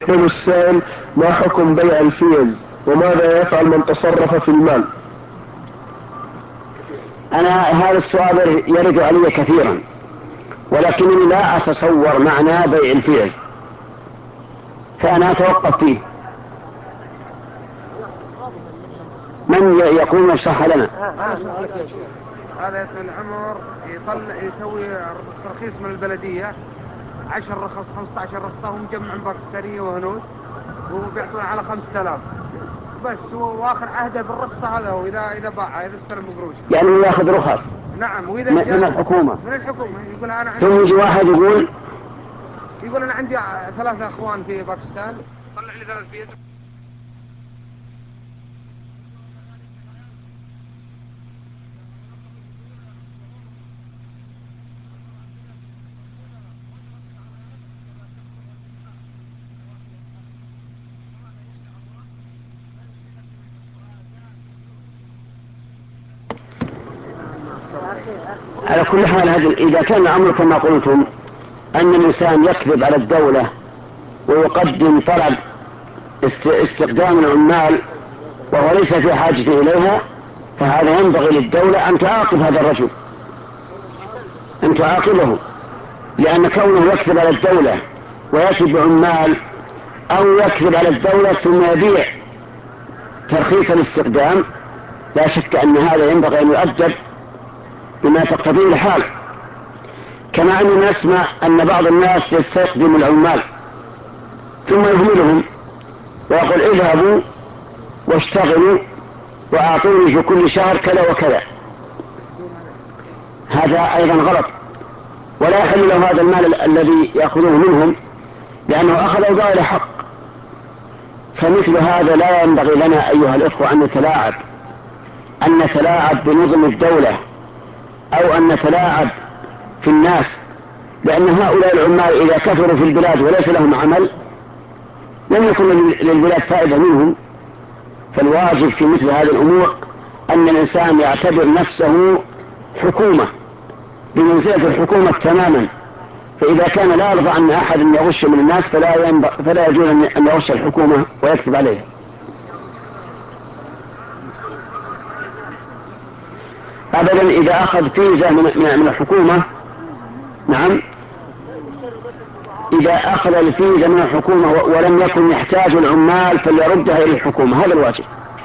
يقول السائل: ما حكم بيع الفيز وماذا يفعل من تصرف في المال؟ أنا هذا السؤال يرد علي كثيرا، ولكنني لا أتصور معنى بيع الفيز، فأنا أتوقف فيه. من يقول صح لنا؟ هذا العمر يسوي ترخيص من البلدية 10 رخص 15 رخصة، ومجمع باكستانية وهنود، وبيعطون على 5000 بس، واخر عهده بالرخصة هذا، واذا باعها اذا استلم قروش يعني ياخذ رخص. نعم، واذا من الحكومة. من الحكومة يقول انا عندي، ثم يجي واحد يقول انا عندي 3 اخوان في باكستان، طلع لي 3 فيز. على كل حال، إذا كان الأمر كما قلتم أن الإنسان يكذب على الدولة ويقدم طلب استخدام العمال وهو ليس في حاجة إليها، فهذا ينبغي للدولة أن تعاقب هذا الرجل، أن تعاقبه، لأن كونه يكذب على الدولة ويأتي بعمال، أو يكذب على الدولة ثم يبيع ترخيص الاستخدام، لا شك أن هذا ينبغي أن يؤدب بما تقتضيه الحال. كما أننا نسمع أن بعض الناس يستخدم العمال ثم يهملهم ويقول اذهبوا واشتغلوا وأعطوني في كل شهر كذا وكذا. هذا أيضا غلط، ولا يحل له هذا المال الذي يأخذوه منهم، لأنه أخذ بغير حق. فمثل هذا لا ينبغي لنا أيها الإخوة أن نتلاعب بنظم الدولة، أو أن نتلاعب في الناس، لأن هؤلاء العمال إذا كثروا في البلاد وليس لهم عمل لم يكن للبلاد فائدة منهم. فالواجب في مثل هذه الأمور أن الإنسان يعتبر نفسه حكومة بمنزلة الحكومة تماما، فإذا كان لا يرضى أن أحد يغش من الناس فلا يجوز أن يغش الحكومة ويكذب عليها. أبدا إذا أخذ فيزا من الحكومة، نعم، إذا أخذ الفيزا من الحكومة ولم يكن يحتاج العمال فليردها إلى الحكومة، هذا الواجب.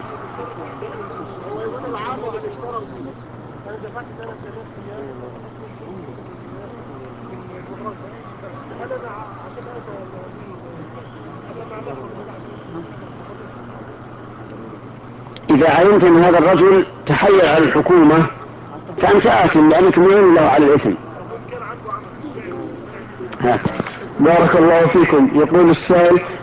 إذا علمت أن هذا الرجل تحيل على الحكومة فأنت آثم، لأنك معين له على الإثم. بارك الله فيكم. يقول السائل: